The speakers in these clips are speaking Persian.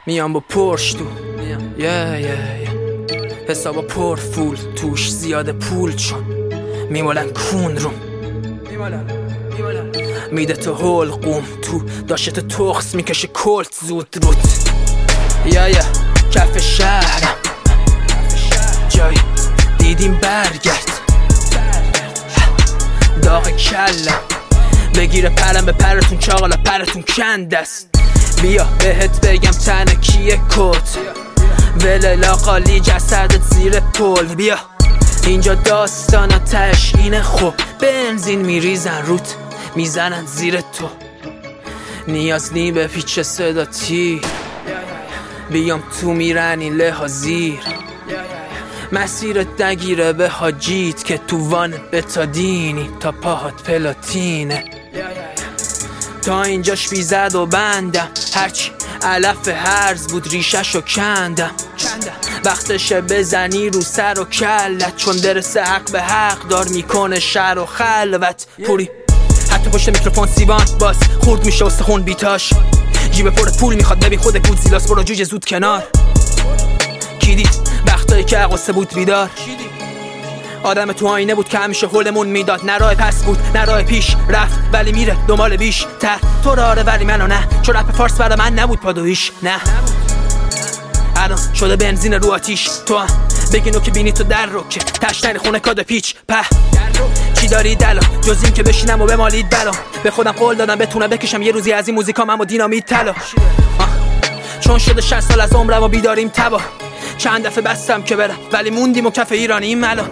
میام با پرش تو حسابا پر فول توش زیاد پول چون میمالن کون رو میده تو حلقوم تو داشت تخص میکشه کلت زود روت کف شهرم جای دیدیم برگرد داغ کلم بگیره پرم به پرتون چاقالا پرتون کند است بیا بهت بگم تنه کیه کت وله لاقالی جسدت زیر پل بیا اینجا داستانا تش اینه خب بنزین میریزن روت میزنن زیر تو نیاز نی به پیچ صدا تیر بیام تو میرن این لحاظیر مسیرت نگیره به حاجیت که تو وان بتادینی تا پاهات پلاتینه تا اینجاش بیزد و بندم هرچی علف هرز بود ریششو کندم وقتشه بزنی رو سر و کلت چون درس حق به حق دار میکنه شر و خلوت پوری حتی پشت میکروفون سیوان باز خورد میشه استخون بیتاش جیب پرت پول میخواد ببین خود گودزیلاس برو جوجه زود کنار کی دید وقتایی که قصه بود بیدار آدم تو آینه بود که همیشه حلمون میداد نه راه پس بود نه راه پیش رفت ولی میره دنبال بیش تر تو راره ولی منو نه چون رپ فارس برای من نبود پادویش نه الان شده بنزین رو آتیش تو هم بگینو که بینی تو در رو که تشنری خونه کاد پیچ په چی داری دلا جز این که بشینم و بمالید بلا به خودم قول دادم بتونم بکشم یه روزی از این موزیکام اما دینامیت طلا چون شده 60 سال از عمرم و بیداریم تبا چند دفعه بستم که برم ولی موندیم و کف ایرانی این ملا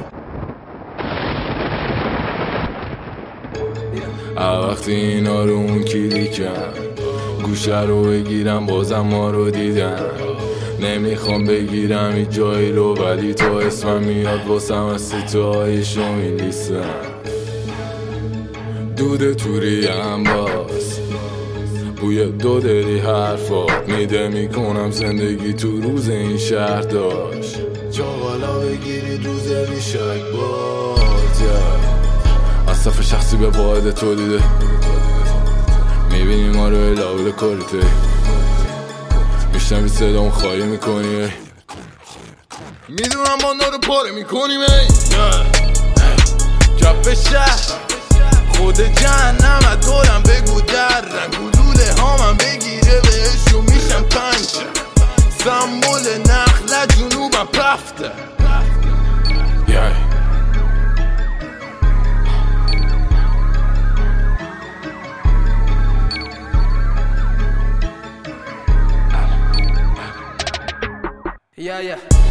وقتی اینا رو اون کلیکم گوشه رو بگیرم بازم ما رو دیدم نمیخوام بگیرم این جایی رو ولی تو اسمم میاد واسم از سیتوهایشو میلیسم دود توری هم باز بوی دو دلی حرفات میده میکنم زندگی تو روز این شهر داشت چاقالا بگیرید روز بیشک باز از صف شخصی به واحد تولیده میبینی ما رو الاول کارته میشنوی صدامو خواهی میکنی میدونم ما رو پاره میکنیم کف شهر خود جهنم دورم بگو درم گلوله هامم بگیره بهشو میشم پنچه سمبول نخل جنوبم پفته Yeah.